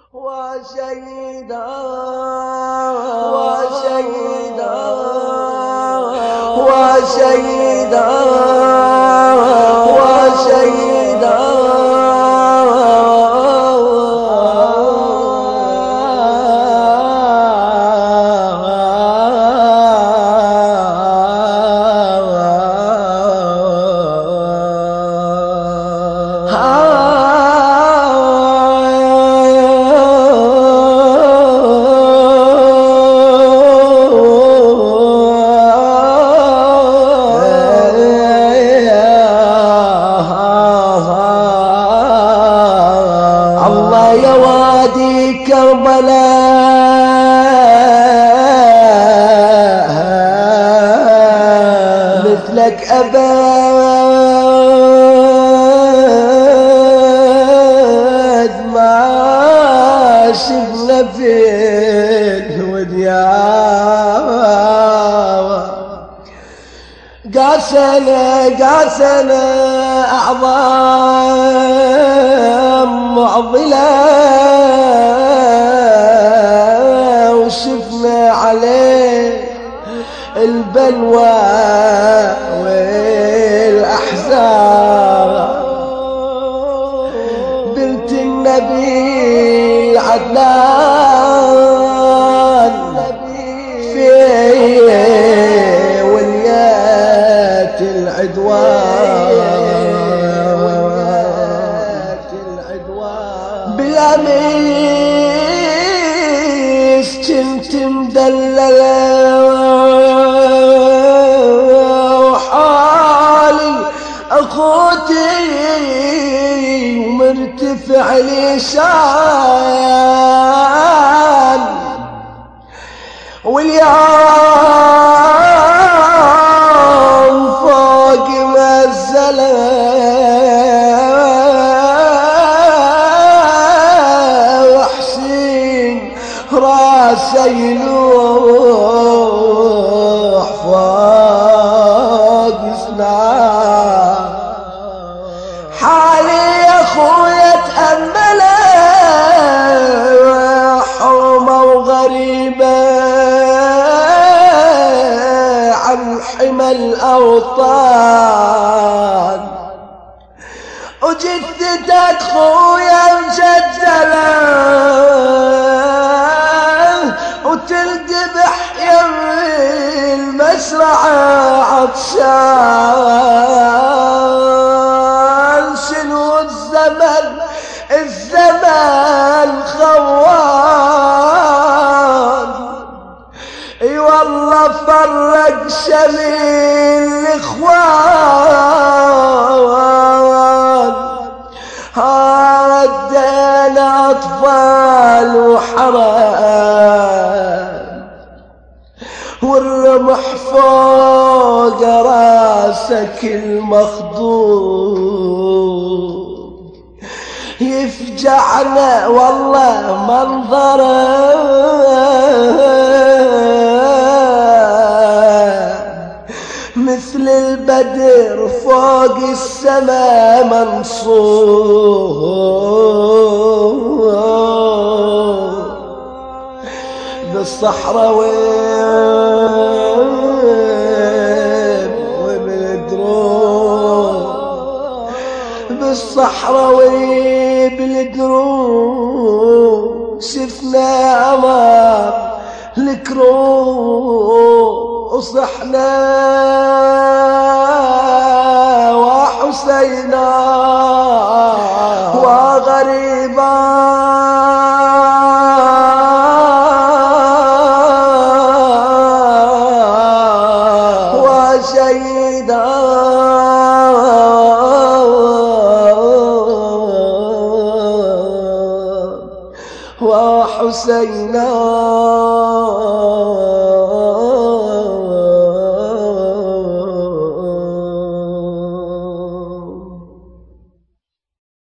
وشيدا وشيدا وشيدا وشيدا الله يا وادي كربلاء مثلك أبد ما شفنا في الوديان قاسنا أعظام معضلة وشفنا عليه البلوى والأحزان بنت النبي عدنان في وليات العدوان بالأميس كنت مدللة وحالي أخوتي ومرتفع لسان واليوم فوق مزلة وحسين راسه يلوح فوق سنان حالي يا خويا تأمله حومة وغريبة عن حمى الأوطان وجدتك خويا مجدلة وتلذبح يم المسرعة عطشان شنو الزمن خوان اي والله فرق شميل الاخوان ردينا اطفال وحرام والرمح فوق راسك المخضوب يفجعنا والله منظره مثل البدر فوق السما منصور بالصحراء وبالدروب بالصحراء وبالدروب شفنا أمر الكروب وصحنا وحسينا وغريبا وشيدا وحسينا